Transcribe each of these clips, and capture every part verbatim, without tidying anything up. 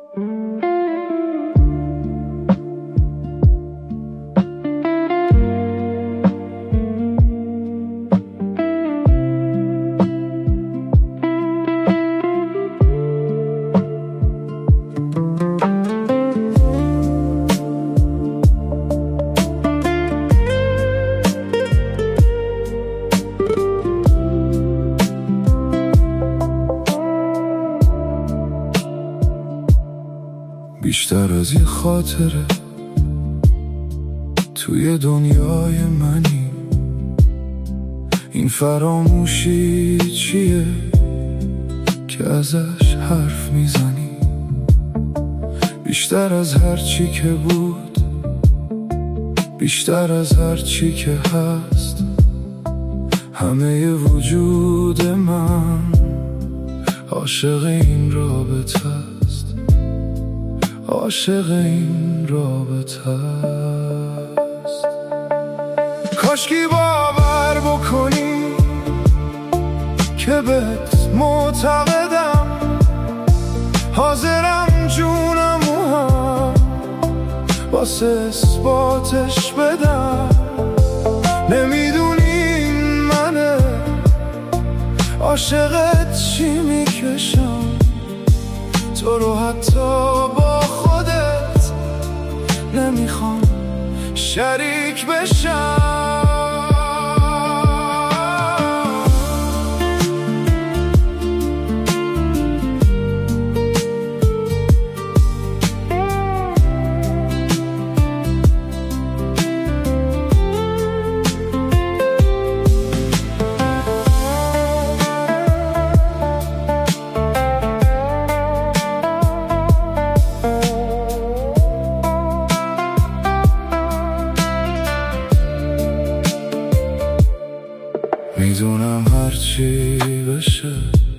بیشتر از یه خاطره توی دنیای منی، این فراموشی چیه که ازش حرف میزنی؟ بیشتر از هر چی که بود، بیشتر از هر چی که هست، همه وجود من عاشق این رابطه است، عاشق این رابطه است. کاشکی باور بکنی که بهت معتقدم، حاضرم جونم و هم واسه اثباتش بدم. نمیدونی منه عاشقت چی میکشم، تو رو حتی با خودت نمیخوام شریک بشم. میدونم هرچی بشه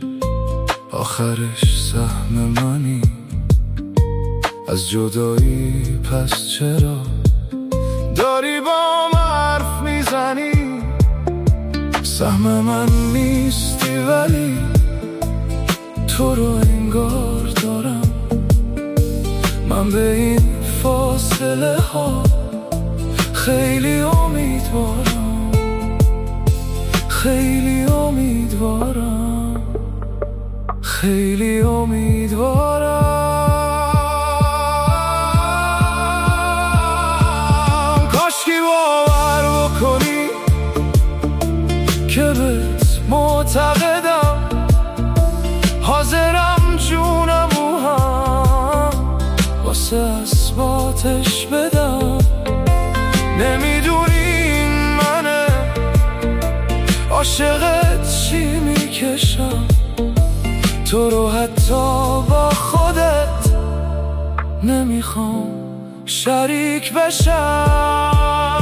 آخرش سهم منی، از جدایی پس چرا داری با من حرف میزنی؟ سهم من نیستی ولی تو رو انگار دارم. من به این فاصله ها خیلی امیدوارم، خیلی امیدوارم، خیلی امیدوارم. کاشکی باور بکنی که بهت معتقدم، حاضرم جونم و هم واسه اثباتش بدم. نمیدونی منه عاشقت چی میکشم، تو رو حتی با خودت نمیخوام شریک بشم.